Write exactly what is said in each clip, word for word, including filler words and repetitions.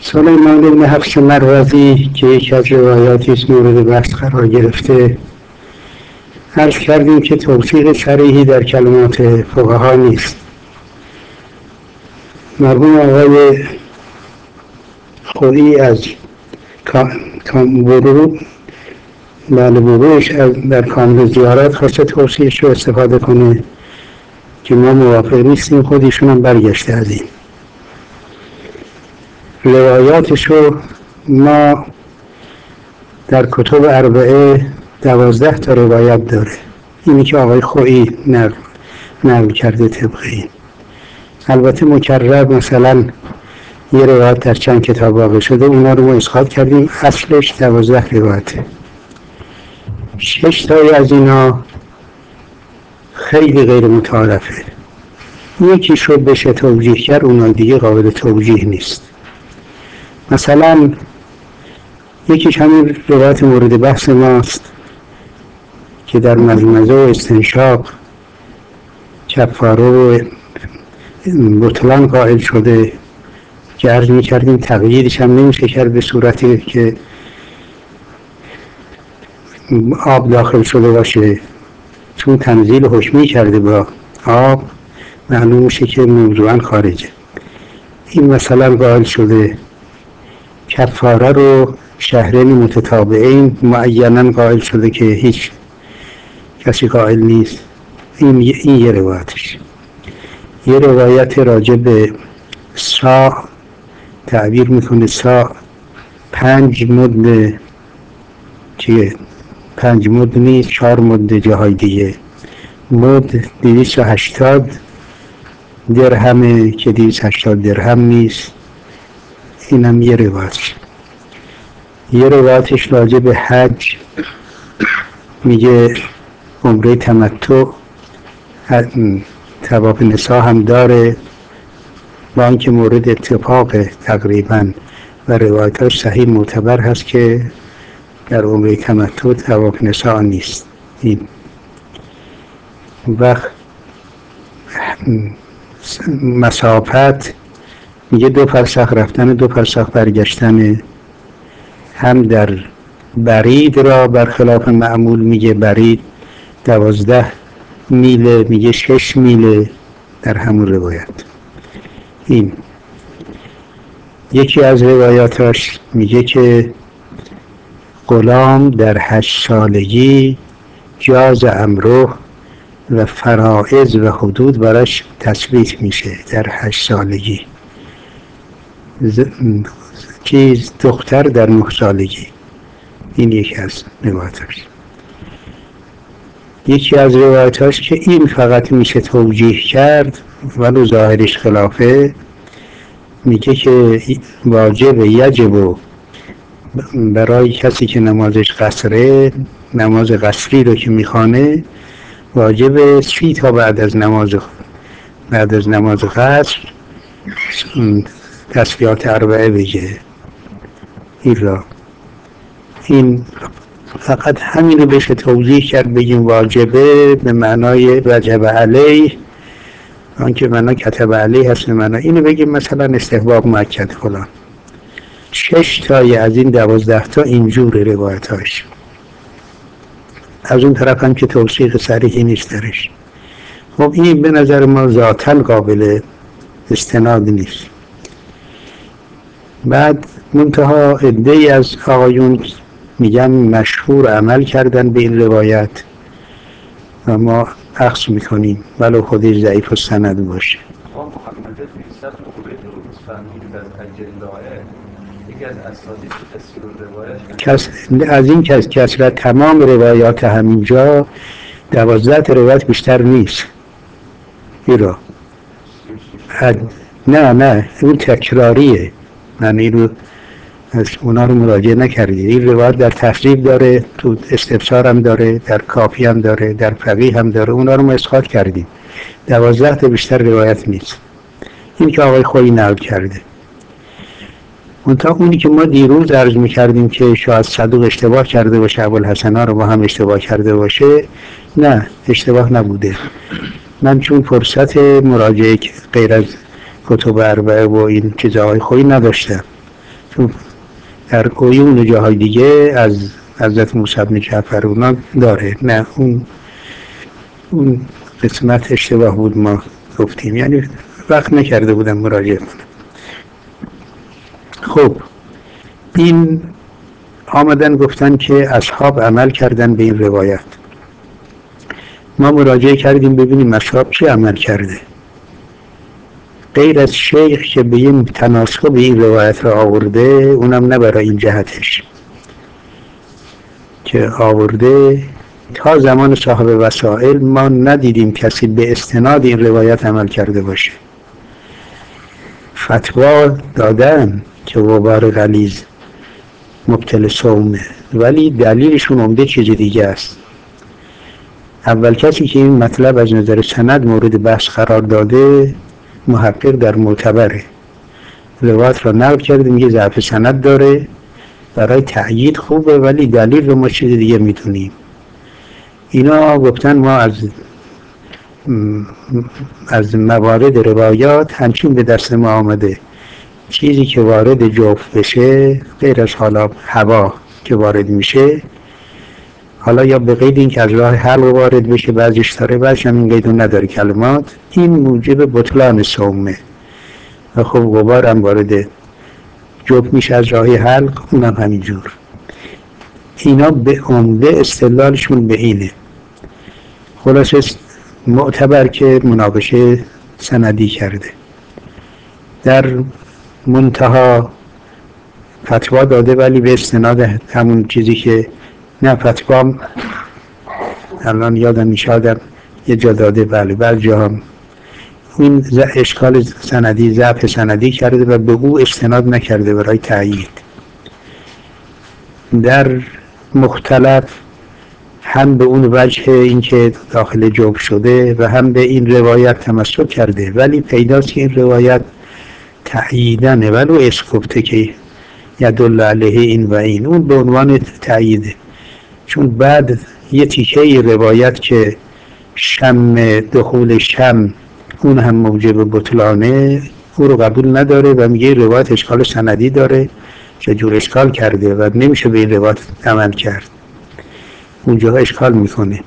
سلیمان بن حفص مروزی که یکی از روایاتی است مورد بحث قرار گرفته، عرض کردیم که توصیق صریحی در کلمات فقها نیست. مرحوم آقای خودی از ورود بله وقوعش در کامل زیارت خواسته توصیحش رو استفاده کنه که ما موافق نیستیم. خودشون هم برگشته از این روایاتش رو. ما در کتب اربعه دوازده تا روایت داره، اینی که آقای خویی نقل, نقل کرده طبق این. البته مکرر مثلا یه روایت در چند کتاب واقع شده، اونا رو ما اسقاط کردیم. اصلش دوازده روایته. شش تایی از اینا خیلی غیر متعارفه، یکی شد بشه توجیه کرد، اونا دیگه قابل توجیه نیست. مثلا یکیش همین روایت مورد بحث ماست که در مزمزه و استنشاق کفاره و بطلان قائل شده، که عرض می کردیم تقییدش هم نمیشه کرد به صورتی که آب داخل شده باشه، چون تنزیل حکمی کرده با آب معلوم میشه که موضوعاً خارجه. این مثلا قائل شده. کفاره رو شهرین متتابعین معیناً قائل شده که هیچ کسی قائل نیست. این, این یه روایتش. یه روایت راجع به سا تعبیر میکنه، سا پنج مد چیه؟ پنج مد نیست، چهار مد جاهای دیگه. مد دویست و هشتاد درهمه که دویست و هشتاد درهم نیست. اینم یه روایتش. یه روایتش راجع به حج میگه عمره تمتع طواف نساء هم داره، با اینکه مورد اتفاق تقریبا و روایتاش صحیح معتبر هست که در عمره تمتع طواف نساء نیست. این و مسافت میگه دو فرسخ رفتن، دو فرسخ برگشتن. هم در برید را برخلاف معمول میگه برید دوازده میله، میگه شش میله در همون روایت. این یکی از روایاتاش میگه که غلام در هشت سالگی جاز امره و فرائض و حدود براش تثبیت میشه در هشت سالگی. چیز دختر در نه سالگی. این یکی از روایتاش. یکی از روایتاش که این فقط میشه توجیه کرد ولو ظاهرش خلافه، میگه که واجب یجب برای کسی که نمازش قصره، نماز قصری رو که میخوانه، واجب سی تا بعد از نماز بعد از نماز قصر تسبیحات اربعه بگه. این را این فقط همین رو بشه توضیح کرد، بگیم واجبه به معنای وجب علیه، آنکه معنا کتب علیه هست به معنا اینو بگیم مثلا استحباب مؤکد فلان. شش تای از این دوازده تا اینجور روایتاش. از اون طرف هم که توصیق صریحی نیست درش. خب این به نظر ما ذاتاً قابل استناد نیست. بعد منتها عده‌ای از آقایون میگن مشهور عمل کردن به این روایت و ما اخذ میکنیم ولو خودش ضعیف السند باشه. کس از این کس کسرت تمام روایات همینجا دوازده روایت بیشتر نیست. ایرا نه نه اون تکراریه، من این رو از اونا رو مراجعه نکردید. این روایت در تفریق داره، تو استفسار هم داره، در کافی هم داره، در فقیه هم داره، اونا رو ما اسقاط کردیم. دوازده تا بیشتر روایت نیست. این که آقای خویی نقل کرده. منتها اونی که ما دیروز عرض میکردیم که شاید صدوق اشتباه کرده باشه، ابوالحسن ها رو با هم اشتباه کرده باشه، نه اشتباه نبوده. من چون فرصت مراجعه غیر از کتب اربعه و این چیزهای خویی نداشتم، تو در عیون جاهای دیگه از حضرت موسی بن جعفر اونا داره. نه اون اون قسمت اشتباه بود، ما گفتیم، یعنی وقت نکرده بودم مراجعه کنم. خب این آمدن گفتن که اصحاب عمل کردن به این روایت. ما مراجعه کردیم ببینیم اصحاب چی عمل کرده، غیر از شیخ که به این تناسب این روایت را آورده، اونم نه برای این جهتش که آورده. تا زمان صاحب وسائل ما ندیدیم کسی به استناد این روایت عمل کرده باشه. فتوا دادن که غبار غلیظ مبطل صومه، ولی دلیلشون عمده چیز دیگه است. اول کسی که این مطلب از نظر سند مورد بحث قرار داده محقق در معتبره، روایت را نقل کرده، میگه ضعف سند داره، برای تأیید خوبه ولی دلیل رو ما چیز دیگه میدونیم. اینا گفتن ما از از موارد روایات همچین به دست ما آمده، چیزی که وارد جوف بشه غیر از حالا هوا که وارد میشه، حالا یا به قید این که از راه حلق وارد بشه، بعضیش داره بعضیش هم این قیدو نداره کلمات، این موجب بطلان صومه. و خب غبار هم وارد جوف میشه از راه حلق، اونم همینجور. اینا به عمده استدلالشون به اینه. خلاصه معتبر که مناقشه سندی کرده، در منتها فتوا داده ولی به استناد همون چیزی که نه فتوا الان یادم میشادم یه جا داده، بله بعض جا هم این اشکال سندی ضعف سندی کرده و به او استناد نکرده برای تأیید. در مختلف هم به اون وجه این که داخل جوف شده و هم به این روایت تمسک کرده، ولی پیداست که این روایت تأییدنه ولو اسکوبته که یدل علیه این و این، اون به عنوان تأییده. چون بعد یه تیکه روایت که شم دخول شم اون هم موجب بطلانه، او رو قبول نداره و میگه روایت اشکال سندی داره، چجور اشکال کرده و نمیشه به این روایت عمل کرد، اونجا اشکال میکنه.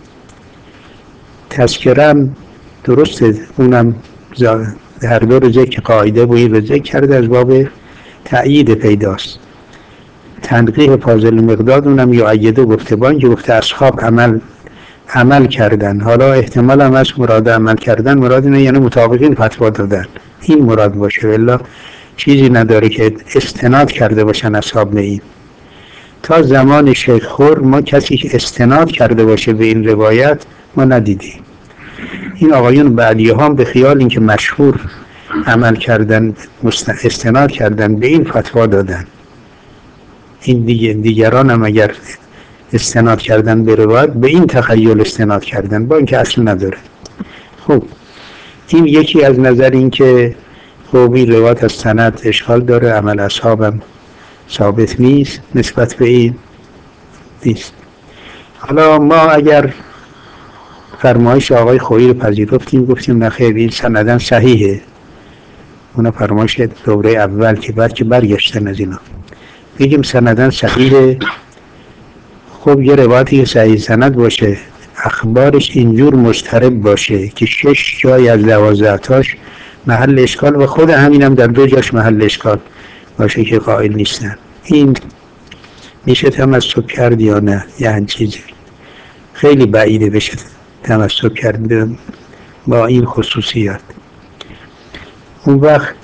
تذکرم درسته، اونم هر دو رو ذکر قاعده و این رو ذکر کرده، از باب تأیید پیداست. تنقیح فاضل مقداد اونم یعیده گفته بان که گفته اصحاب عمل عمل کردن، حالا احتمال هم از مراد عمل کردن مراد اینه یعنی مطابقین فتوا دادن، این مراد باشه، والله چیزی نداره که استناد کرده باشن اصحاب به این. تا زمان شیخ خور ما کسی که استناد کرده باشه به این روایت ما ندیدیم. این آقایون بعدی هم به خیال اینکه مشهور عمل کردن استناد کردن به این فتوا دادن، این دیگه دیگران هم اگر استناد کردن به روایت به این تخیل استناد کردن با اینکه اصل نداره. خب این یکی از نظر این که خب این روایت از سند اشکال داره، عمل اصحابم ثابت نیست، نسبت به این نیست. حالا ما اگر فرمایش آقای خویی رو پذیرفتیم گفتیم نخیر این سندن صحیحه، اونا فرمایش دوره اول که بعد که برگشتن از اینا بگیم سندن صحیحه. خب یه روایتی که صحیح سند باشه اخبارش اینجور مضطرب باشه که شش جای از دوازده تاش محل اشکال و خود همینم در دو جاش محل اشکال باشه که قائل نیستن، این میشه تمسک کرد یا نه؟ یعنی چیزی خیلی بعیده بشه تمسک کرد با این خصوصیات. اون وقت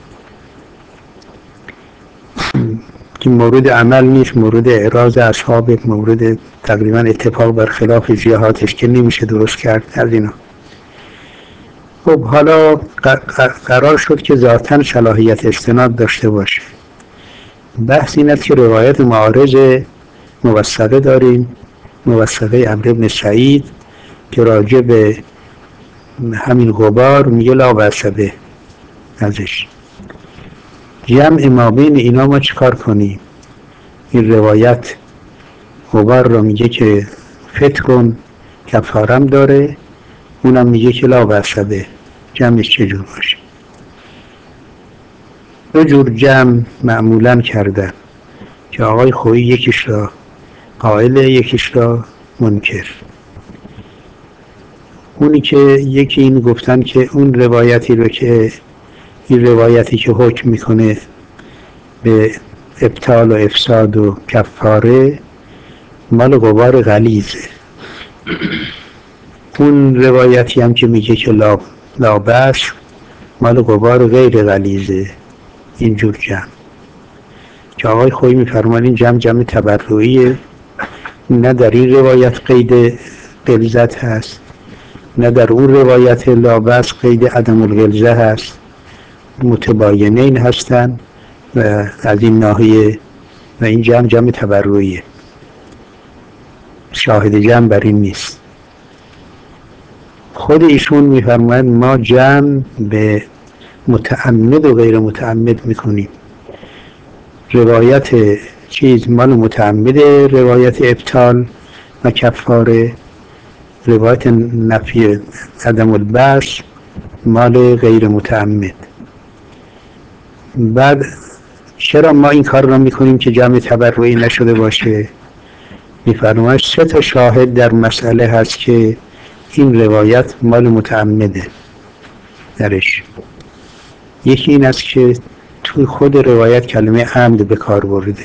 که مورد عمل نیست، مورد اعراض اصحاب، مورد تقریبا اتفاق بر خلاف جهاتش که نمیشه درست کرد از اینا. خب حالا قرار شد که ذاتاً صلاحیت استناد داشته باشه. بحث این است که روایت معارض موثقه داریم، موثقه عمرو بن سعید که راجع به همین غبار میگه لا بأس به ازش. جمع ما بین اینا ما چیکار کنیم؟ این روایت غبار رو میگه که فتر کفارم داره، اونم میگه که لا بأس به، جمعش چجور باشه؟ دو جور جمع معمولا کردن. که آقای خویی یکیش را قائل، یکیش را منکر. اونی که یکی این گفتن که اون روایتی رو که این روایتی که حکم میکنه به ابطال و افساد و کفاره مال غبار غلیظه. اون روایتی هم که میگه که لا, لا بأس مال غبار غیر غلیظه. اینجور جمع که آقای خویی میفرمان این جمع جمع تبرعیه، نه در این روایت قید غلظت هست، نه در اون روایت لا بأس قید عدم الغلظه هست، متباینین هستن و از این ناحیه و این جمع جمع تبرعیه، شاهد جمع بر این نیست. خود ایشون میفرماید ما جمع به متعمد و غیر متعمد میکنیم. روایت چیز مال متعمد، روایت ابطال و کفاره، روایت نفی عدم البأس مال غیر متعمد. بعد چرا ما این کار را میکنیم که جمع تبرعی نشده باشه؟ میفرماید سه تا شاهد در مسئله هست که این روایت مال متعمده درش. یکی این است که توی خود روایت کلمه عمد به کار برده.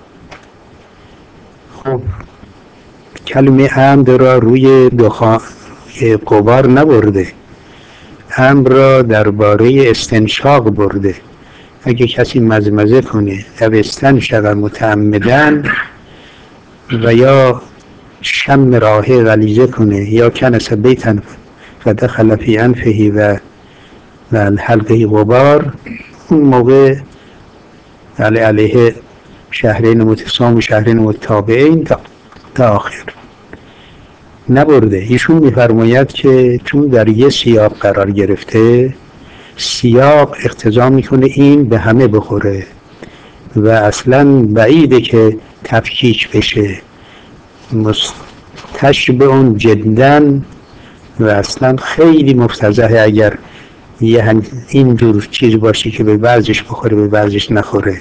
خب کلمه عمد را روی دخان غبار نبرده، عمد را درباره استنشاق برده. اگه کسی مزمزه کنه او استنشق متعمدن و یا شم رائحه غلیظه کنه یا کنس بیتا فدخل فی انفه و و الحلقه غبار، اون موقع علی علیه شهرین متصام و شهرین متابعین تا, تا آخر نبرده. ایشون میفرماید که چون در یه سیاق قرار گرفته، سیاق اقتضا میکنه این به همه بخوره و اصلا بعیده که تفکیک بشه، تشبه اون جدن و اصلا خیلی مفتضحه اگر یه اینجور چیز باشه که به بعضش بخوره به بعضش نخوره.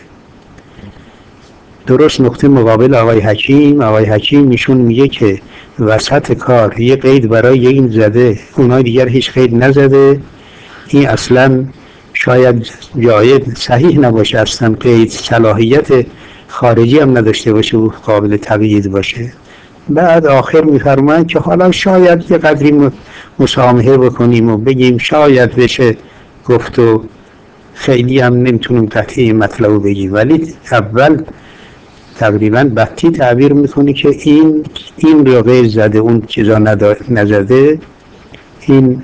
درست نقطه مقابل آقای حکیم، آقای حکیم میشون میگه که وسط کار یه قید برای این زده، اونای دیگر هیچ قید نزده، این اصلا شاید جاید صحیح نباشه، اصلا قید صلاحیت خارجی هم نداشته باشه و قابل تقیید باشه. بعد آخر میفرمایند که حالا شاید یه قدری مسامحه بکنیم و بگیم شاید بشه گفت و خیلی هم نمیتونیم قطعی مطلب بگیم، ولی اول تقریبا بطی تعبیر میکنی که این این رو غیر زده اون چیزا نزده، این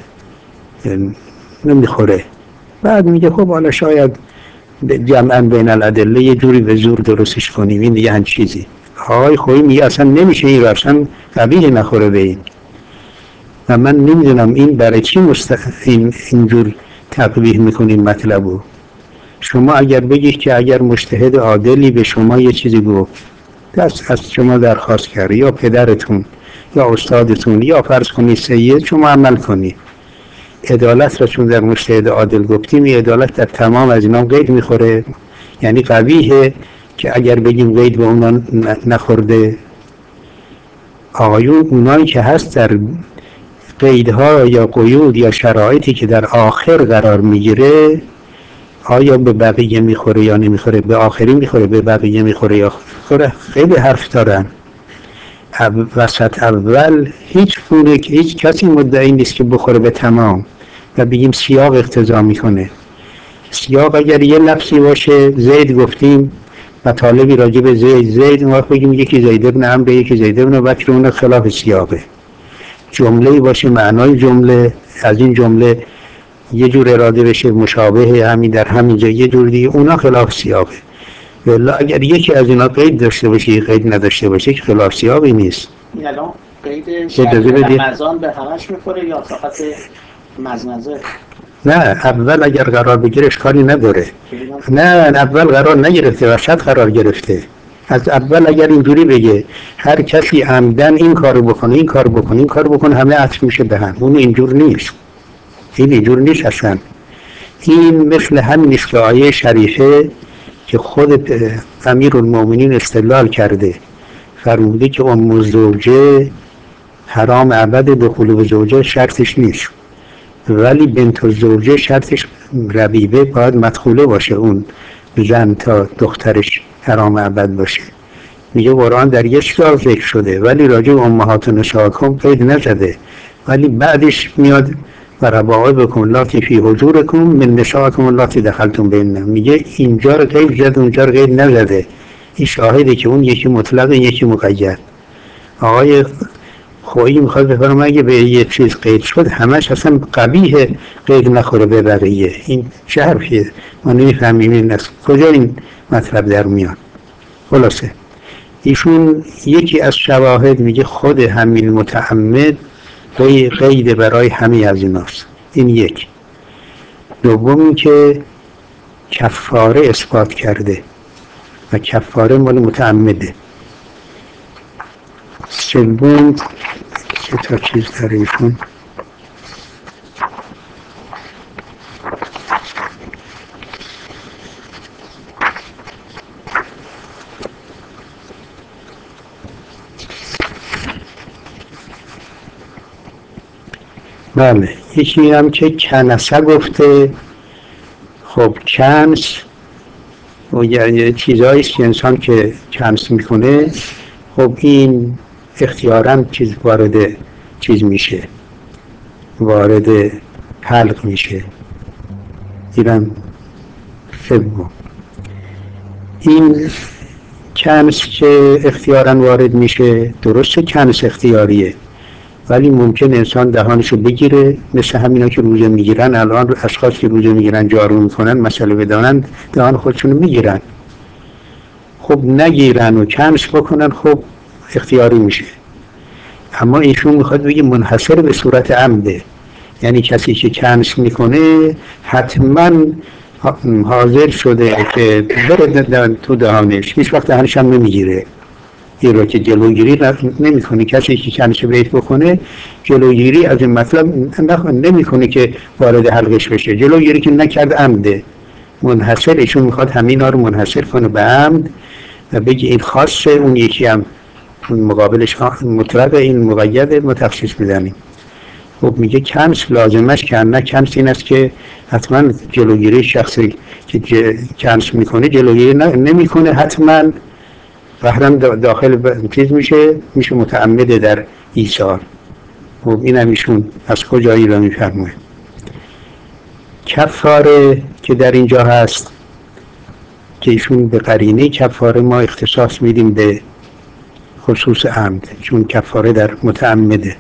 نمیخوره. بعد میگه خب حالا شاید جمعاً بین الادله یه جوری به زور درستش کنیم، این دیگه هم چیزی. آقای خویی میگه اصلا نمیشه، این رو اصلا قبیح نخوره به این. و من نمیدونم این برای چی مست... این اینجور تقبیح میکنین مطلبو. شما اگر بگید که اگر مجتهد عادلی به شما یه چیزی گفت، دست از شما درخواست کرد یا پدرتون یا استادتون یا فرض کنید سید، شما عمل کنید. عدالت را چون در مجتهد عادل گفتیم، این عدالت در تمام از اینا قید میخوره، یعنی قبیحه که اگر بگیم قید به اونا نخورده. آقایون اونایی که هست در قیدها یا قیود یا شرایطی که در آخر قرار میگیره، آیا به بقیه میخوره یا نمیخوره؟ به آخری میخوره، به بقیه میخوره یا خوره؟ خیلی حرف دارن. وسط اول هیچ پوله که هیچ کسی مدعی نیست که بخوره به تمام و بگیم سیاق اقتضا میکنه. سیاق اگر یه لفظی باشه، زید گفتیم مطالبی راجع به زید زید ما بگیم یکی زید ابن عمرو یکی زید ابن بکر، اون خلاف سیاقه. جمله‌ای باشه معنای جمله از این جمله یه جور اراده بشه مشابه همین در همین جا یه جور دیگه، اونا خلاف سیاقه. ولی اگر یکی از اینا قید داشته باشه قید نداشته باشه که خلاف سیاقی نیست. الان قید شرط رمضان به همش میخوره یا فقط مزمزه؟ نه اول اگر قرار بگیره اشکالی نداره. نه اول قرار نگرفته، وسط قرار گرفته. از اول اگر اینجوری بگه هر کسی عمدن این کارو بکنه این کارو بکنه این کارو بکنه همه عطف میشه به هم، اون اینجور نیست. این اینجور نیست اصلا. این مثل همین است که آیه شریفه که خود امیرالمومنین استدلال کرده، فرموده که ام الزوجه حرام ابد دخول به زوجه شرطش نیست، ولی بنت الزوجه شرطش ربیبه باید مدخوله باشه اون زن تا دخترش حرام ابد باشه. میگه قرآن در یک جا ذکر شده ولی راجع به امهات نسائکم قید نزده، ولی بعدش میاد و ربائبکم اللاتی فی حجورکم من نسائکم اللاتی دخلتم بهن. میگه اینجا رو قید زده اونجا رو قید نزده. این شاهده که اون یکی مطلق یکی مقید. آقای خویی میخواد بفرمه اگه به یه چیز قید شد همش اصلا قبیح قید نخوره به بقیه. این چه حرفیه؟ ما نمیفهمیم این است کجا این مطلب در میاد. خلاصه ایشون یکی از شواهد میگه خود همین متعمد قید برای همه از ایناست. این یک. دوم این که کفاره اثبات کرده و کفاره مال متعمده. سوم سه تا چیز داره ایشون. بله یکی هم که کنسه گفته. خب کنس و یعنی چیزهاییست که انسان که کنس میکنه خب این اختیاراً چیز وارد چیز میشه، وارد حلق میشه. اینم سوم. این کنس که اختیاراً وارد میشه درسته کنس اختیاریه، ولی ممکن انسان دهانشو بگیره، مثل همینا که روزه میگیرن. الان اشخاص که روزه میگیرن جارو میکنن مسئله بدانن دهان خودشونو میگیرن. خب نگیرن و کنس بکنن خب اختیاری میشه. اما ایشون میخواد بگه منحصر به صورت عمده، یعنی کسی که کنس میکنه حتما حاضر شده که بره تو دهانش، هیچ وقت دهانش هم نمیگیره. این رو که جلوگیری نمیکنه. کسی که کنس بیت بکنه جلوگیری از این مطلب نمیکنه که وارد حلقش بشه. جلوگیری که نکرد عمده. منحصر ایشون میخواد همینا رو منحصر کنه به عمد و بگه این خاصه، اون یکی هم مقابلش مطلق، این مقید متخصص میدنیم. خب میگه کنس لازمش که نه کنس این است که حتما جلوگیری شخصی که کنس میکنه جلوگیری نمیکنه حتما بحرم داخل چیز میشه میشه متعمده در ایثار. خب این هم ایشون از کجایی را میفرمه. کفاره که در اینجا هست که ایشون به قرینه کفاره ما اختصاص میدیم به خصوص عمد، چون کفاره در متعمده.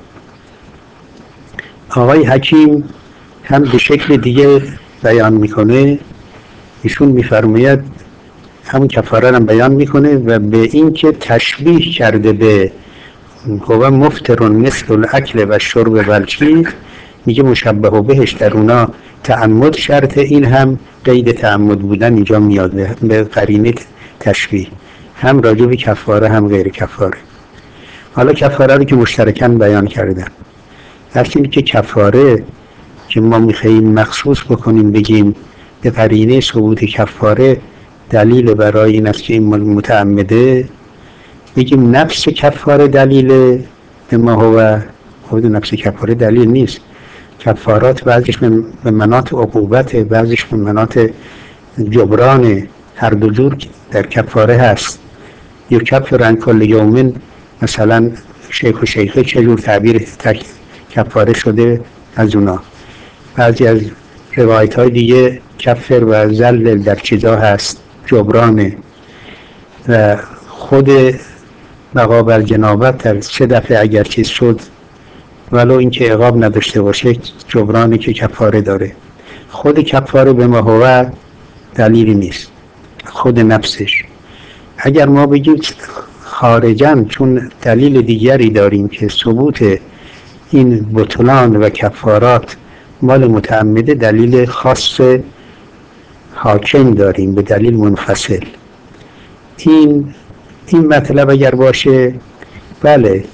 آقای حکیم هم به شکل دیگه بیان میکنه. ایشون میفرماید همون کفاره رو بیان میکنه و به این که تشبیه کرده به هو مفترون مثل الاکل و شرب و الچیز، میگه مشبه بهش در اونا تعمد شرطه. این هم قید تعمد بودن اینجا میاد به قرینه تشبیه، هم راجع به کفاره هم غیر کفاره. حالا کفاره رو که مشترکاً بیان کردن، هرچند که کفاره که ما میخواییم مخصوص بکنیم بگیم به قرینه ثبوت کفاره دلیل برای این است که این متعمده، بگیم نفس کفاره دلیل به ما هو. خود نفس کفاره دلیل نیست. کفارات بعضیش به مناط عقوبت، بعضیش به مناط جبران، هر دو جور در کفاره هست. یا کفرن کل یومن، مثلا شیخ و شیخه چجور تعبیر کفاره شده از اونا. بعضی از روایت های دیگه کفر و زلل در چیزا هست جبرانه. و خود بقا بر جنابت در سه دفعه اگر چیز شد ولو اینکه عقاب نداشته باشه جبرانی که کفاره داره. خود کفاره به ما هو دلیلی نیست، خود نفسش. اگر ما بگیم خارجاً چون دلیل دیگری داریم که ثبوت این بطلان و کفارات مال متعمده، دلیل خاص حاکم داریم به دلیل منفصل. این این مطلب اگر باشه بله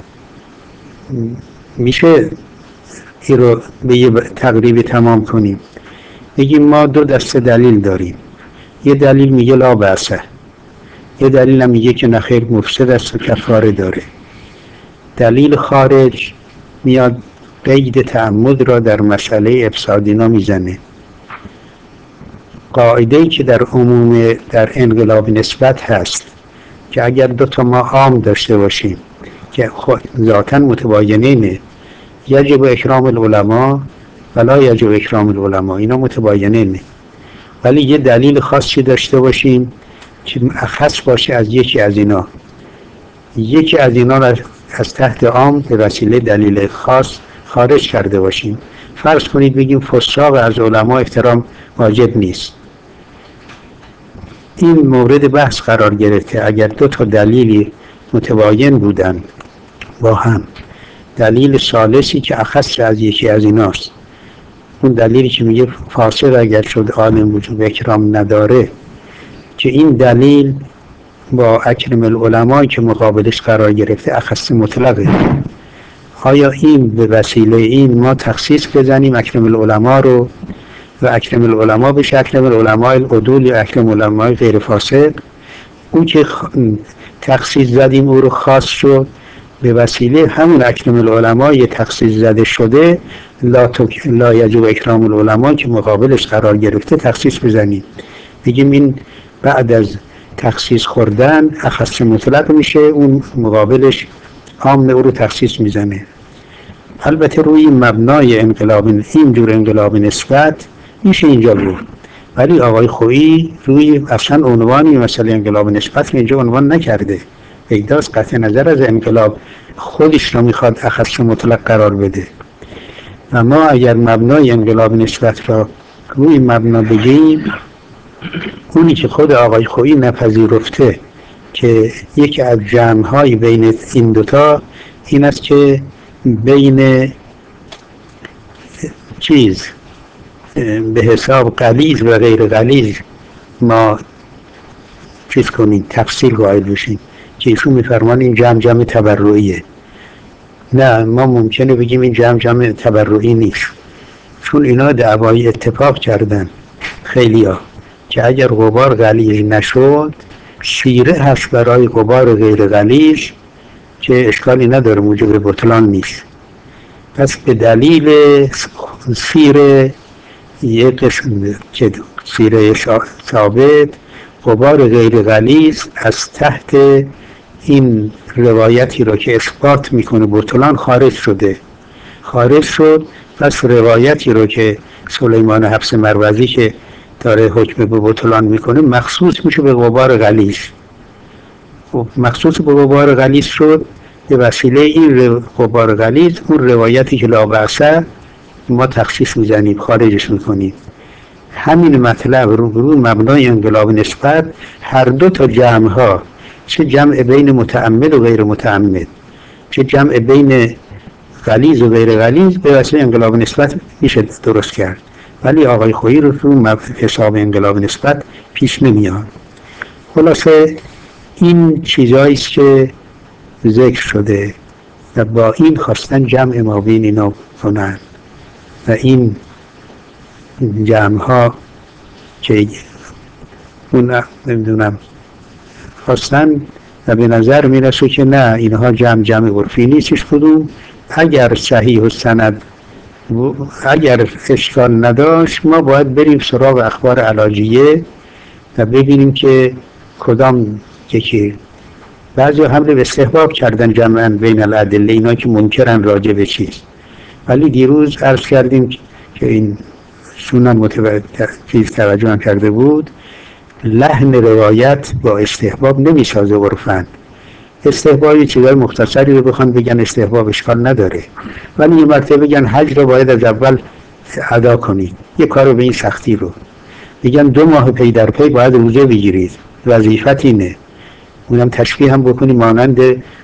میشه این رو به یه تقریبی تمام کنیم. بگیم ما دو دسته دلیل داریم. یه دلیل میگه لا بأسه، یه دلیل هم میگه که نخیر مفسد است و کفاره داره. دلیل خارج میاد قید تعمد را در مسئله افسادینا میزنه. قاعده‌ای که در عموم در انقلاب نسبت هست که اگر دو تا ما عام داشته باشیم که خود ذاتاً متباینینه، یجب اکرام العلماء ولا یجب اکرام العلماء، اینا متباینینه، ولی یه دلیل خاصی داشته باشیم که اخص باشه از یکی از اینا، یکی از اینا را از تحت عام به وسیله دلیل خاص خارج کرده باشیم. فرض کنید بگیم فساق از علما احترام واجب نیست. این مورد بحث قرار گرفته اگر دو تا دلیلی متباین بودن با هم، دلیل ثالثی که اخص از یکی از ایناست، اون دلیلی که میگه فاسق اگر شد عالم وجوب اکرام نداره، که این دلیل با اکرم العلماء که مقابلش قرار گرفته اخص مطلقه، آیا این به وسیله این ما تخصیص بزنیم اکرم العلماء رو و اکرم العلماء بشه اکرم العلماء العدول یا اکرم العلماء غیر فاسق؟ اون که تخصیص زدیم او رو خاص شد، به وسیله همون اکرم العلماء یه تخصیص زده شده لا, تک... لا یجب اکرام العلماء که مقابلش قرار گرفته تخصیص بزنیم، بگیم این بعد از تخصیص خوردن اخص مطلق میشه، اون مقابلش عام او رو تخصیص میزنه. البته روی مبنای انقلاب این جور انقلاب نسبت میشه اینجا بود، ولی آقای خویی روی اصلا عنوانی مثلا انقلاب نسبت اینجا عنوان نکرده. ایداست قطع نظر از انقلاب خودش رو میخواد اخص مطلق قرار بده و ما اگر مبنای انقلاب نسبت را روی مبنا بگیم، اونی که خود آقای خویی نپذیرفته که یکی از جمع‌های بین این دوتا این است که بین چیز به حساب غلیظ و غیر غلیظ ما چیز کنیم، تفصیل قائل بشیم، که ایشون میفرمان این جمع جمع تبرعیه. نه، ما ممکنه بگیم این جمع جمع تبرعی نیست، چون اینا دعوای اتفاق کردن خیلیا که اگر غبار غلیظ نشد شیره هست برای غبار غیر غلیظ که اشکالی نداره، موجب بطلان نیست. پس به دلیل سیره یک قسم که سیره ثابت غبار غیر غلیظ از تحت این روایتی را که اثبات میکنه بطلان خارج شده خارج شد. پس روایتی را که سلیمان حبس مروزی که داره حکم به بطلان میکنه مخصوص میشه به غبار غلیظ، مخصوص به غبار غلیظ شد. به وسیله این غبار غلیظ اون روایتی که لا بأسه ما تخصیص میزنیم، خارجش میکنیم. همین مطلب رو روی مبنای انقلاب نسبت هر دو تا جمع ها، چه جمع بین متعمد و غیر متعمد، چه جمع بین غلیظ و غیر غلیظ، به وسیله انقلاب نسبت میشه درست کرد. ولی آقای خویی رو رو حساب انقلاب نسبت پیش نمیاد. خلاصه این چیزایی است که ذکر شده و با این خواستن جمع ما بین اینا کنن و این جمع ها که اون نمیدونم خواستن و به نظر میرسه که نه، اینها جمع جمع عرفی نیستش کدوم. اگر صحیح و سند اگر اشکال نداشت ما باید بریم سراغ اخبار علاجیه و ببینیم که کدام یکی. بعضی حمله به استحباب کردن جمعاً بین الادله، اینا که منکرن راجع به چیز. ولی دیروز عرض کردیم که این سنن متوجه توجه هم کرده بود، لحن روایت با استحباب نمیسازه عرفاً. استحباب چیزای مختصری رو بخوان بگن استحباب اشکال نداره، ولی یه مرتبه بگن حج رو باید از اول ادا کنید، یه کارو به این سختی رو بگن دو ماه پی در پی باید روزه بگیرید، وظیفت اینه، اونم تشبیه هم بکنی مانند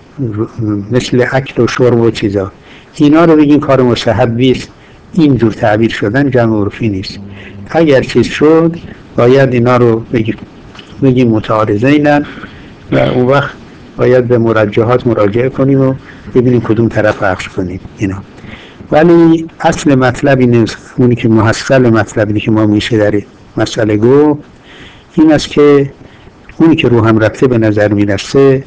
مثل اکل و شرب و چیزا، اینا رو بگین کار مستحبی است. اینجور تعبیر شدن جمع عرفی نیست. اگر چیز شد باید اینا رو بگیم متعارضینن و اون وقت باید به مرجحات مراجعه کنیم و ببینیم کدوم طرف عکس کنیم اینا. ولی اصل مطلب اینه، اونی که محصل مطلبی که ما میشه در مسئله گفت این است که اونی که رو هم رفته به نظر میرسه،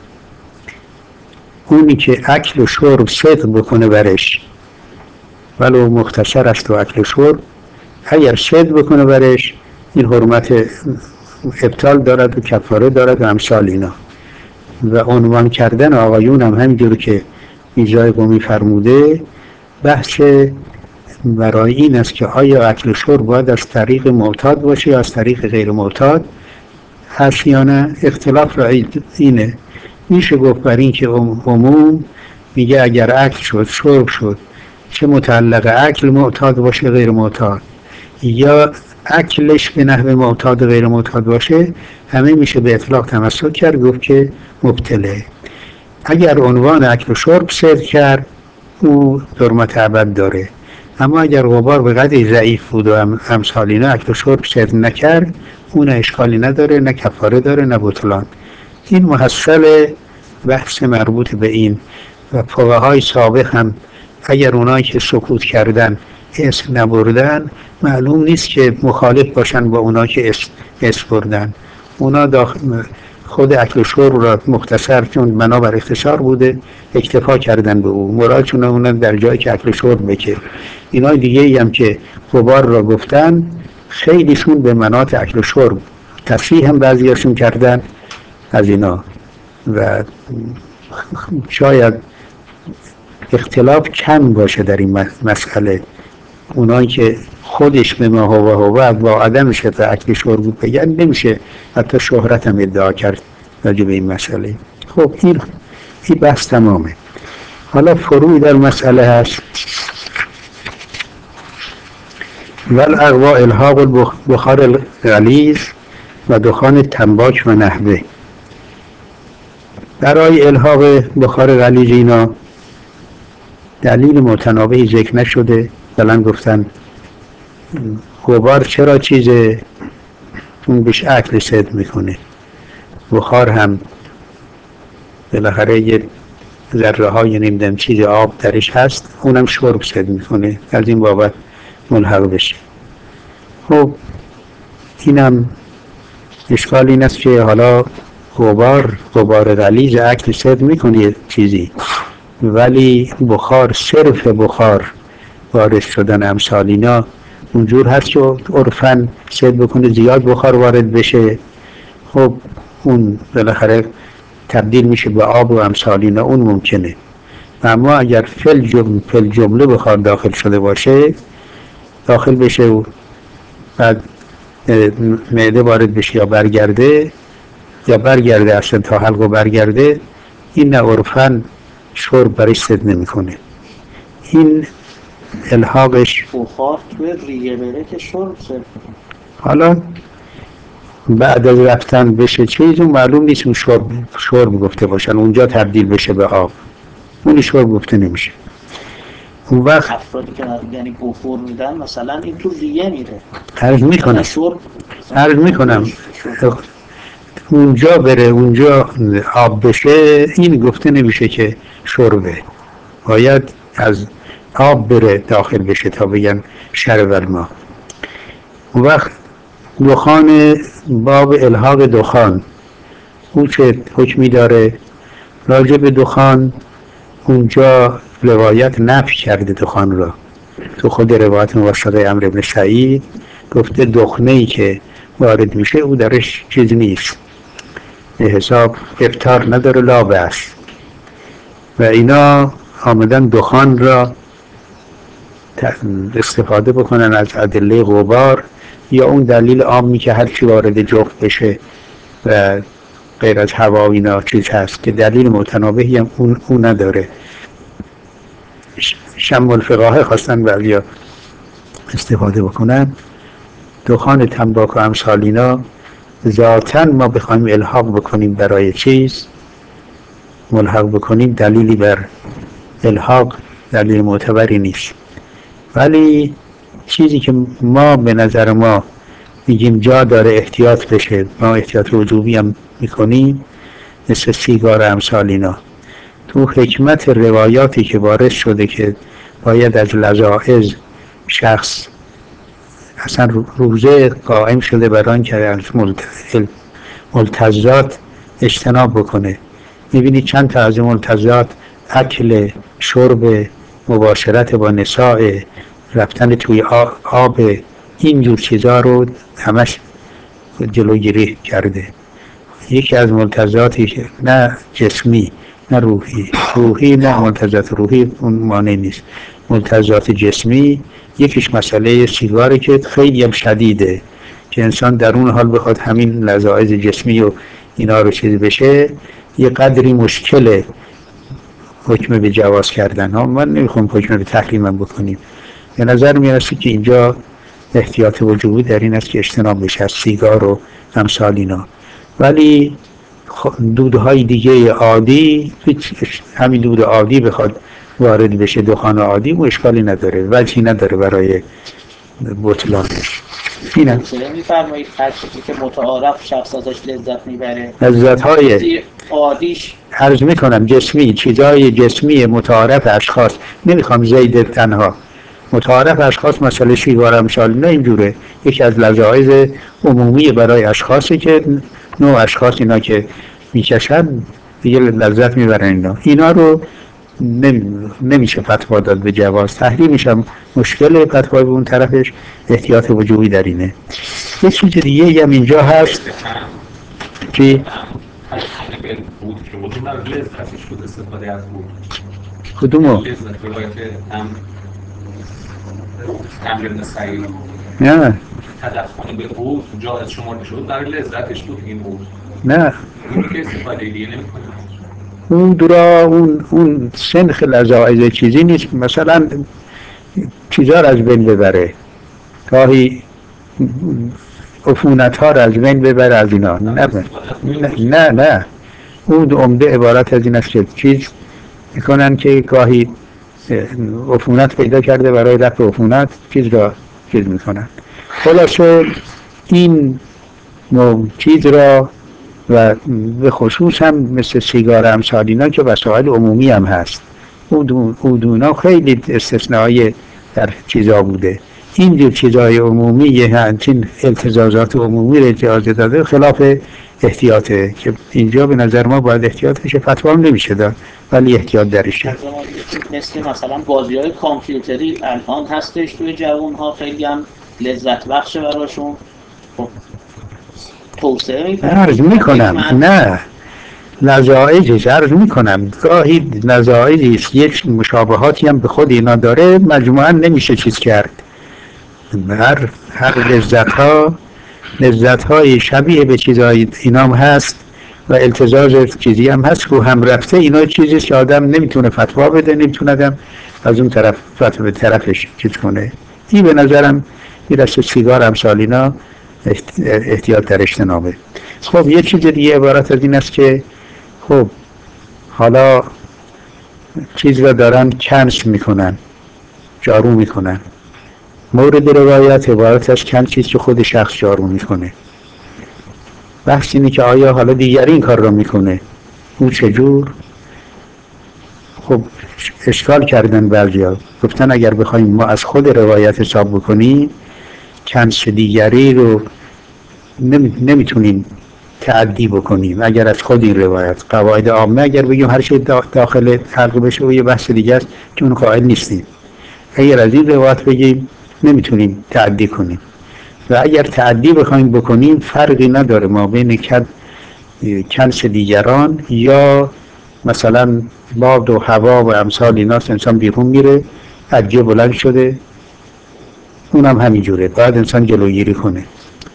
اونی که اکل و شرب صدق بکنه برش، ولو مختصر است و اکل و شرب، اگر صدق بکنه برش، این حرمت ابطال دارد و کفاره دارد و امثال اینا. و عنوان کردن آقایون هم همینجور که میرزای قمی فرموده، بحث برای این است که آیا اکل و شرب باید از طریق معتاد باشه یا از طریق غیر معتاد هست یا نه. اختلاف را اینه. میشه گفت بر این که عموم میگه اگر اکل شد شرب شد، چه متعلق اکل معتاد باشه غیر معتاد، یا اکلش به نحو معتاد غیر معتاد باشه، همه میشه به اطلاق تمسک کرد، گفت که مبتله. اگر عنوان اکل و شرب صدق کرد، او حرمت ابد داره. اما اگر غبار به قدری ضعیف بود و امثال اینا اکل و شرب صدق نکرد، اون اشکالی نداره، نه کفاره داره نه بطلان. این محصل بحث مربوط به این. و فقهای سابق هم اگر اونایی که سکوت کردن اسم نبردن، معلوم نیست که مخالف باشن با اونایی که اسم, اسم بردن. اونا داخل خود اکل و شرب را مختصر، چون بنابر اختصار بوده، اکتفا کردن به او. مرادشون اونن در جایی که اکل و شرب بکه. اینای دیگه ای هم که غبار را گفتن، خیلیشون به مناط اکل و شرب تصریح هم بعضیاشون کردن از اینا. و شاید اختلاف کم باشه در این مسئله. اونایی که خودش به ما هوا هوا با عدم شد اکل شرب بگن، نمیشه حتی شهرت هم ادعا کرد راجع به این مسئله. خب این این بحث تمامه. حالا فروعی در مسئله هست. والاغوا الحاق البخار الغلیظ و دخان تنباک و نحوه. برای الحاق بخار غلیظ اینا دلیل متناوبی ذکر نشده. مثلا گفتن غبار چرا چیزه؟ اون بیش اکل صدق میکنه. بخار هم بالاخره یه ذره های نمیدونم چیز آب درش هست، اونم شرب صدق میکنه، از این بابت ملحق بشه. خب اینم اشکال این است که حالا غبار غبار غلیظ اکل صدق میکنه چیزی، ولی بخار صرف بخار وارد شدن امثال اینا اونجور هست که عرفاً صدق بکنه زیاد بخار وارد بشه. خب اون بالاخره تبدیل میشه به آب و امثال اینا، اون ممکنه. اما اگر فل جمله فل جمله بخار داخل شده باشه، داخل بشه و بعد معده وارد بشه یا برگرده یا برگرده اصلا تا حلق برگرده، این نه عرفاً شرب برش صدق نمیکنه. این الحاقش بخار توی ریه بره که شرب صدق. حالا بعد از رفتن بشه چیز، اون معلوم نیست اون شرب شرب گفته باشن، اونجا تبدیل بشه به آب، اون شرب گفته نمیشه. اون وقت افرادی که یعنی بخور میدن مثلا این تو ریه میره، عرض میکنم عرض میکنم اونجا بره، اونجا آب بشه، این گفته نمیشه که شربه. باید از آب بره داخل بشه تا بگن شرب الماء. اون وقت دخان، باب الحاق دخان، او چه حکمی داره؟ راجع به دخان اونجا روایت نفی کرده دخان را. تو خود روایت موثقه عمرو بن سعید گفته دخنه‌ای که وارد میشه او درش چیز نیست، به حساب افطار نداره، لا بأس. و اینا آمدن دخان را استفاده بکنن از ادله غبار یا اون دلیل عامی که هر چی وارد جفت بشه و غیر از هوا اینا چیز هست، که دلیل متنابهی هم اون, اون نداره. شم الفقاهه خواستن بعضیا استفاده بکنن. دخان تنباک و امثال اینا ذاتاً ما بخوایم الحاق بکنیم برای چیز ملحق بکنیم، دلیلی بر الحاق دلیل معتبری نیست. ولی چیزی که ما به نظر ما میگیم جا داره احتیاط بشه، ما احتیاط وجوبی هم میکنیم، مثل سیگار امثال اینا. تو حکمت روایاتی که وارد شده که باید از لذائذ شخص اصلا روزه قائم شده برای اینکه از ملتزات اجتناب بکنه. میبینید چند تا از ملتزات، اکل، شرب، مباشرت با نساء، رفتن توی آب، اینجور چیزا رو همش جلوگیری کرده. یکی از ملتزاتی نه جسمی نه روحی، روحی نه ملتزات روحی اون مانع نیست، ملتزات جسمی یکیش مسئله سیگاره که خیلی هم شدیده که انسان در اون حال بخواد همین لذاذ جسمی و اینا رو چیز بشه، یه قدری مشکله حکم به جواز کردن ها. من نمیخوام حکم به تحریمم بکنیم، به نظر میرسه که اینجا احتیاط وجوبی در این است که اجتناب بشه از سیگار و امثال اینا. ولی دودهای دیگه عادی، همین دود عادی بخواد وارد بشه دخان عادی، اون اشکالی نداره، وجهی نداره برای بطلانش. اینه میفرمایید هر چیزی که متعارف شخص ازش لذت میبره، لذت های عادیش عرض میکنم جسمی، چیزای جسمی متعارف اشخاص، نمیخوام زید تنها، متعارف اشخاص مسئله سیگار امثال نه اینجوره، یکی از لذایذ عمومی برای اشخاصی که نوع اشخاص اینا که میکشن دیگه لذت میبرن اینا اینا رو نمی... نمیشه فتوا داد به جواز. تحریمش هم مشکل، فتوا به اون طرفش احتیاط وجوبی در اینه. یه چیز دیگه هم اینجا هست که کدومو؟ تمرین سعید نه تدفق به بود جایز شما نشد برای لذتش بود این بود، نه اینو که استفاده دیگه نمی کنیم. اون دورا اون اون سنخ لذاذ چیزی نیست، مثلا چیزا رو از بین ببره، گاهی عفونت ها رو از بین ببره از اینا. نه نه نه, نه. اون عمده عبارت از این است که چیز میکنن که گاهی عفونت پیدا کرده، برای رفع عفونت چیز را چیز میکنن. خلاصه این نوع چیز را و به خصوص هم مثل سیگار امثال اینا که وسایل عمومی هم هست، اودونا خیلی استثنایی در چیزا بوده، این جور چیزای عمومی یه همچین التزازات عمومی را اجازه داده، خلاف احتیاطه که اینجا به نظر ما باید احتیاط بشه. فتوا هم نمیشه داد ولی احتیاط درشه. مثل مثلا بازی‌های کامپیوتری الان هستش توی جوان‌ها، خیلی هم لذت بخشه براشون. خب توسعه می‌کنم عرض میکنم نه لذایذش عرض میکنم گاهی لذایذی است، یک مشابهاتی هم به خود اینا داره، مجموعاً نمیشه چیز کرد. هر هر لذت ها لذت های شبیه به چیزهای اینام هست و التزاز چیزی هم هست رو هم رفته. اینا چیزی که آدم نمیتونه فتوا بده، نمیتونه آدم از اون طرف فتوا به طرفش چیز کنه. این به نظرم میرسه سیگار امثال اینا احتیاط در اجتنابه. خب یه چیز دیگه عبارت از این است که خب حالا چیز را دارن کنس میکنن، جارو میکنن، مورد روایت عبارت از چند چیز که خود شخص جارو میکنه. بحث اینه که آیا حالا دیگری این کار را میکنه، او چجور؟ خب اشکال کردن بعضیا، گفتن اگر بخوایم ما از خود روایت حساب بکنیم کنس دیگری رو نمیتونیم تعدی بکنیم. اگر از خود این روایت قواعد عامه اگر بگیم هر چی داخل حلقه بشه و یه بحث دیگه است که اون قائل نیستیم. اگر از این روایت بگیم نمیتونیم تعدی کنیم و اگر تعدی بخوایم بکنیم فرقی نداره ما بین کنس دیگران یا مثلا باد و هوا و امثال ایناست، انسان بیرون میره عجیه بلند شده، اونم همینجوره، باید انسان جلوگیری کنه.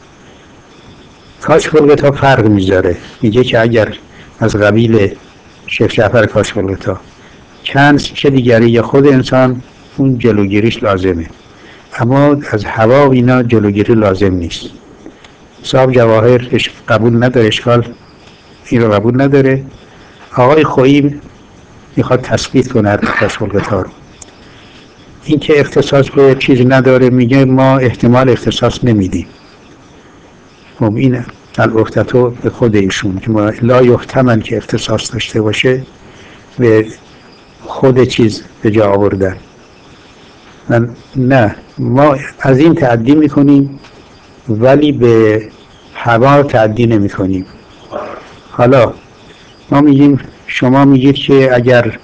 کاشفالقطا فرق میذاره، میگه که اگر از قبیل شیخ جعفر کاشفالقطا کنس چه دیگری یا خود انسان، اون جلوگیریش لازمه، اما از هوا و اینا جلوگیری لازم نیست. صاحب جواهر قبول نداره، اشکال این رو قبول نداره. آقای خویی میخواد تثبیت کنه کاشفالقطا رو، این که اختصاص به چیز نداره، میگه ما احتمال اختصاص نمیدیم. خب اینه الوقتتو به خود ایشون که ما لا یحتمل که اختصاص داشته باشه به خود چیز به جا آوردن. من نه ما از این تعدی میکنیم ولی به هوا تعدی نمی کنیم. حالا ما میگیم، شما میگید که اگر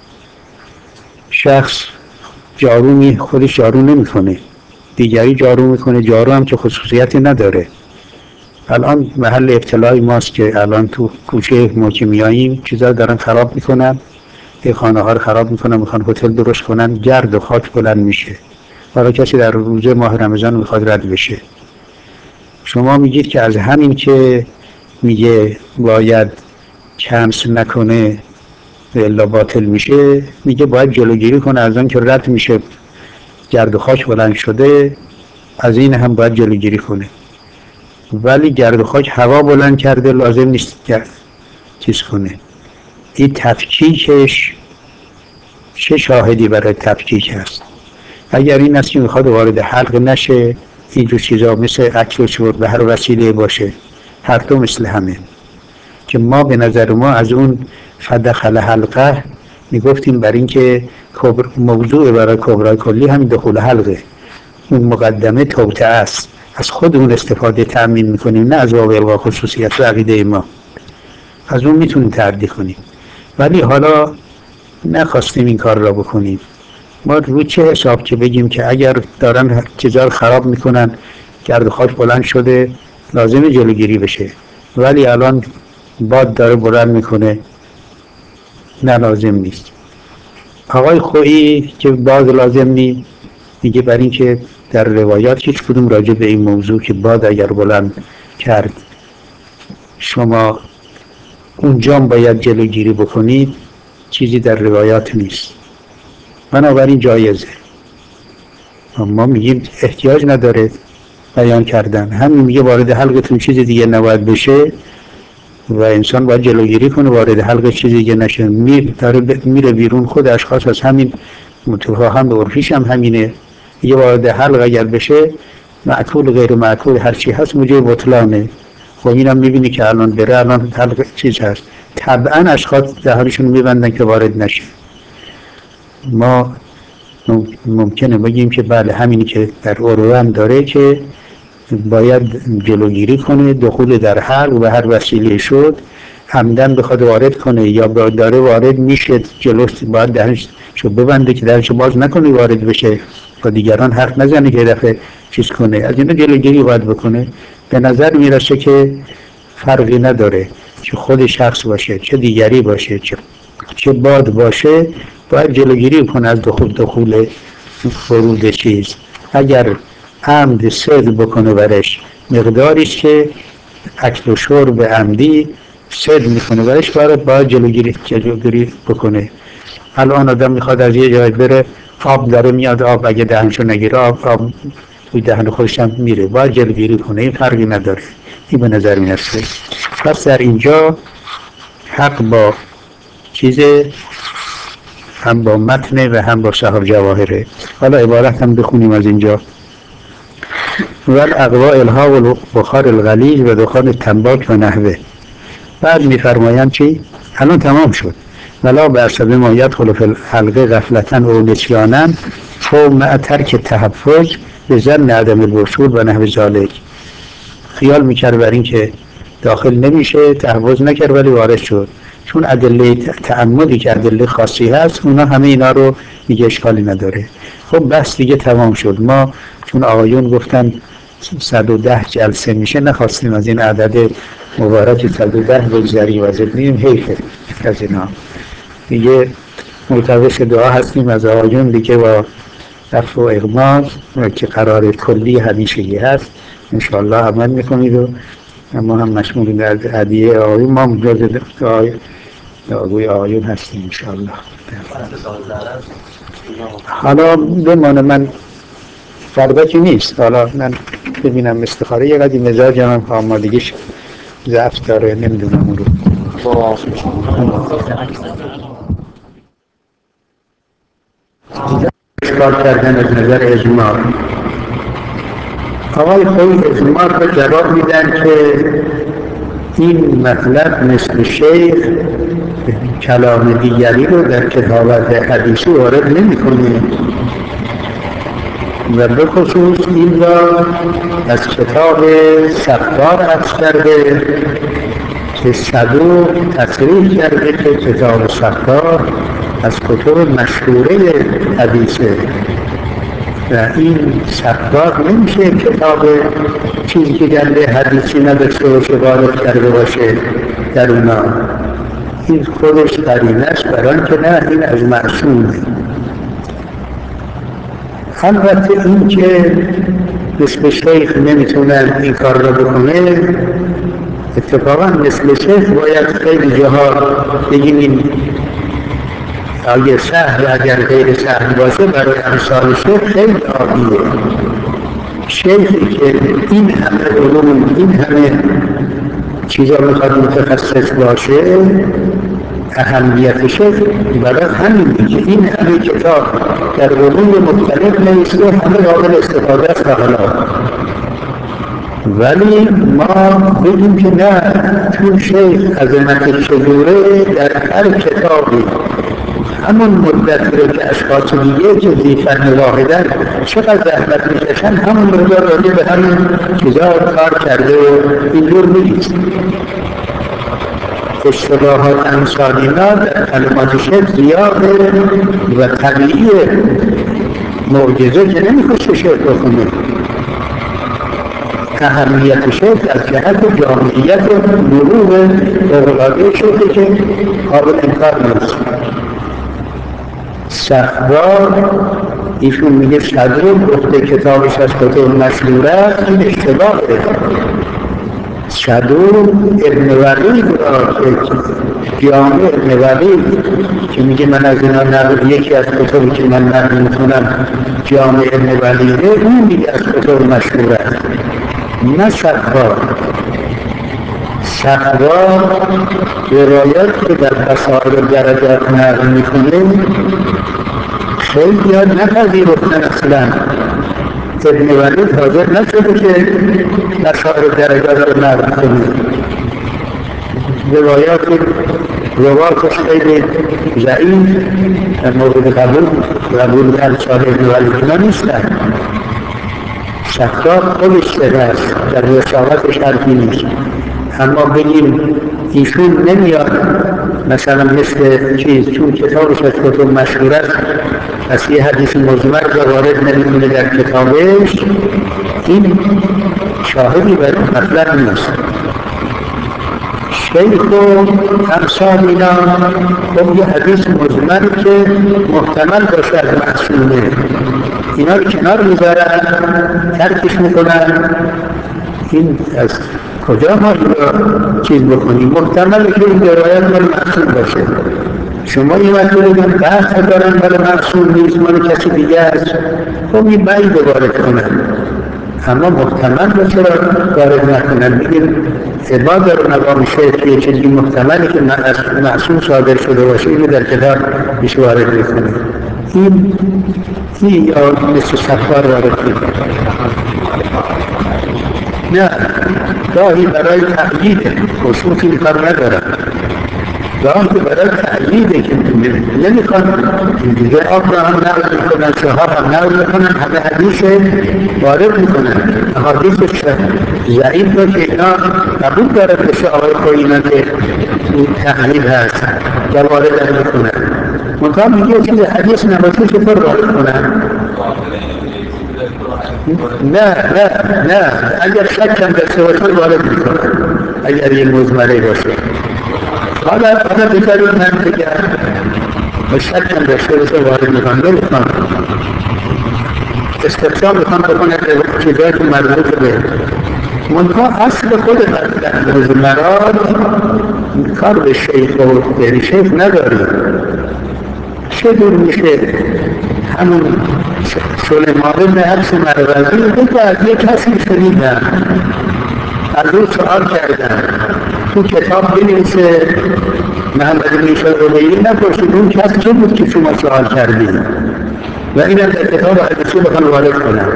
شخص جارو می خودش جارو نمیکنه، دیگری جارو میکنه، جارو هم که خصوصیتی نداره. الان محل ابتلای ماست که الان تو کوچه ما که میاییم چیزا دارن خراب میکنن، خانه ها رو خراب میکنن، میخوان هتل درست کنن، گرد و خاک بلند میشه. حالا کسی در روزه ماه رمضان میخواد رد بشه. شما میگید که از همین که میگه باید کنس نکنه الا باطل میشه، میگه باید جلوگیری کنه از اون که رد میشه گرد و خاک بلند شده، از این هم باید جلوگیری کنه. ولی گرد و خاک هوا بلند کرده، لازم نیست گرد چیز کنه. این تفکیکش چه شاهدی برای تفکیک هست؟ اگر این است که میخواد وارد حلق نشه، اینجور چیزا مثل عکس و صورت به هر وسیله باشه، هر دو مثل همه. که ما به نظر ما از اون فدخل حلقه میگفتیم بر این که موضوع برای کبرای کلی همین دخول حلقه، اون مقدمه توطئه است، از خود اون استفاده تأمین میکنیم، نه از باب الغا خصوصیت و عقیده ما. از اون میتونیم تعدی کنیم، ولی حالا نخواستیم این کار را بکنیم. ما رو چه حساب که بگیم که اگر دارن چیزا رو خراب میکنن، گرد و خاک بلند شده، لازمه جلوگیری بشه، ولی الان باد داره بلند میکنه، نه لازم نیست. آقای خویی که باد لازم نیست، میگه بر این که در روایات هیچ کدوم راجع به این موضوع که باد اگر بلند کرد شما اونجا باید جلوگیری بکنید چیزی در روایات نیست، بنابراین جایزه. ما میگیم احتیاج نداره بیان کردن، همین میگه وارد حلقتون چیز دیگه نباید بشه و انسان باید جلوگیری کنه وارد حلقه چیز دیگه نشه. میره بیرون، خود اشخاص از همین متفاهم به عرفیش هم همینه، یه وارد حلقه اگر بشه معقول غیر معقول هر چی هست موجب بطلانه. خب اینم میبینی که الان بره، الان حلقه چیز هست، طبعا اشخاص دهانشون میبندن که وارد نشه. ما ممکنه بگیم که بله همینی که در عروه هم داره که باید جلوگیری کنه دخول در حلق و هر وسیله شد عمدن بخواد وارد کنه یا داره وارد میشه، جلوش باید درش شو ببنده که درش باز نکنه وارد بشه و دیگران حرف نزنه که دفعه چیز کنه. از اینا جلوگیری باید بکنه. به نظر میرسه که فرقی نداره چه خود شخص باشه چه دیگری باشه چه چه باد باشه، باید جلوگیری کنه از دخول دخول ورود چیز. اگر عمد صدق بکنه برش مقداریش که اکل و شرب عمدی صدق میکنه برش، باید باید جلوگیری جلوگیری بکنه. الان آدم میخواد از یه جای بره، آب داره میاد، آب اگه دهنشو نگیره آب آب توی دهن خودش هم میره، باید جلوگیری کنه. این فرقی نداره. این به نظر میرسه. پس در اینجا حق با چیز هم با متن و هم با صاحب جواهره. حالا عبارت هم بخونیم از اینجا. والاغوا الها و بخار الغلیظ و دخان تنباک و نحوه. بعد میفرمایند چی؟ الان تمام شد. ولا به عصب ما یدخل فی الحلقه غفلتا او نسیانا او مع ترک تحفظ به ظن عدم الوصول و نحو ذالک. خیال میکرد بر این که داخل نمیشه، تحفظ نکرد ولی وارد شد. چون ادله تعمدی که ادله خاصی هست اونا همه اینا رو میگه اشکالی نداره. خب بس دیگه تمام شد. ما چون آقایون گفتن صد و ده جلسه میشه نخواستیم از این عدد مبارک صد و ده بگذاریم و زدنیم، حیفه از اینا. دیگه مرتبط دعا هستیم از آقایون دیگه با رفع و اغماض که قرار کلی همیشگی هست انشاءالله عمل میکنید و ما هم مشمول در هدیه آقایون ما مجاز دعاگوی آقایون هستیم انشاءالله. حالا بمانه من فردا که نیست، حالا من ببینم استخاره یه قدی مزاج هم آمادگیش ضعف داره، نمیدونم اون رو اشکال کردن از نظر اجماع. آقای خوی اجماع رو جواب میدن که این مطلب مثل شیخ کلام دیگری رو در کتابت حدیثی وارد نمی کنه و به خصوص این را از کتاب سفار عکس کرده که صدوق تصریح کرده که کتاب سفار از کتب مشهوره حدیثه و این سفار نمیشه کتاب چیزی که گنده حدیثی نداشته باشه وارد کرده باشه در اونا. این خودش قرینه است برای آنکه نه این از معصومه. البته این که مثل شیخ نمیتونن این کار را بکنه، اتفاقا مثل شیخ باید خیلی جاها بگیم این اگه سهل اگر غیر سهل باشه برای امثال شیخ خیلی عالیه. شیخی که این همه علوم این همه چیزا میخواد متخصص باشه، اهمیت شیخ برای همینه که این همه کتاب در علوم مختلف نوشته، همه قابل استفاده است حالا. ولی ما بگیم که نه، چون شیخ عظمت چجوره در هر کتابی همون مدت رو که اشخاص دیگه که زی فن واحدن چقدر زحمت میکشن همون مقدار راجع به همین چیزا کار کرده و اینجور نیست. اشتباهات امثال اینا در کلمات شیخ زیاده و طبیعیه، معجزه که نمیخوشه شیخ بخونه. اهمیت شیخ از جهت جامعیت بلوغ فوق‌العاده شیخه که قابل انکار نیست. سخبار ایشون میگه صدوق گفته کتابش از کتب مشهوره است، این اشتباهه. صدوق ابن وقید را که جامع ابن وقید که میگه من از اینا نقل، یکی از کتبی که من نقل میکنم جامع ابن وقیده، اون میگه از کتب مشهوره است، نه سخبار. سخبار روایات که در بصائر درجات نقل میکنه خیلی یاد نپذیرفتن اصلا. ابن ولید حاضر نشده که بصائر درجات رو نقل کنه. روایات رواتش خیلی ضعیف در مورد قبول قبول امثال ابن ولید اینا نیستن. سخبار خودش سره است، در رسالتش حرفی نیست. اما بگیم ایشون نمیاد مثلا مثل چیز چون کتابش از کتب مشهور است پس یه حدیث مجمل را وارد نمیکنه در کتابش، این شاهدی برای مطلب نیست. شیخ و امثال اینا خب یه حدیث مجمل که محتمل باشه از معصومه، اینا رو کنار میذارن، ترکش میکنن. این از کجا ما این را چیز بکنیم؟ محتمله که این روایت مال معصوم باشه. شما این وقت بگن بحث دارن مال معصوم نیست، مال کسی دیگه است، خب این بعید وارد کنن. اما محتمل باشه را وارد نکنن. بگیم عباد رو نگاه شیخ یه چیزی محتملی که از معصوم صادر شده باشه اینو در کتاب میشه وارد میکنه. این این یا مثل سفار وارد میکنه. نه، گاهی برای تأییده، خصوصی این کار ندارن. گاهی برای تأییده که نمیخوان دیگه آب را هم نقل میکنن، شهاب هم نقل میکنن، همه حدیث وارد میکنن. حدیث ضعیف را که اینا قبول دارد بشه آقای خویینا که این تحلیل هست و وارد میکنن. منطقه میگه چیز حدیث نباشه چطور وارد کنن؟ نه نه نه اگر شک هم داشته باشه وارد میکنن، اگر یه مزمره باشه. حالا حالا بذارید من بگم و شک هم داشته باشه وارد میکنن، نمیخوان استفسار میخوان بکنه به چیزایی که مربوط به منطقه اصل خود مزمرات کار به شیخ و غیر شیخ نداریم. چه دور میشه همون سلیمان بن حبس مروزی بگو از یک کسی شنیدم، از او سؤال کردم تو کتاب بنویسه محمد بن شعبی نپرسید اون کس چه بود که شما سؤال کردید و اینم در کتاب حدیثی بخوان وارد کنم.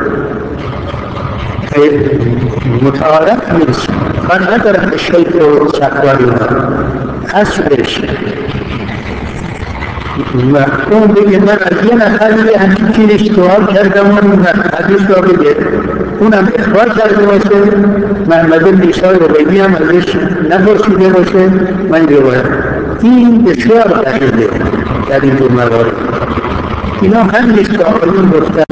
متعارف نیست، کار ندارم به شیخ و سخباری اصلش و اون بگه من از یه نفر یه همچین چیزی سوال کردم و اون حدیث را بگه اونم اخبار کرده باشه محمد بن عیسی ربیعی هم ازش نپرسیده باشه من روایت این بسیار دقیقه در این دو موارد اینا همینش که آقایون گفتن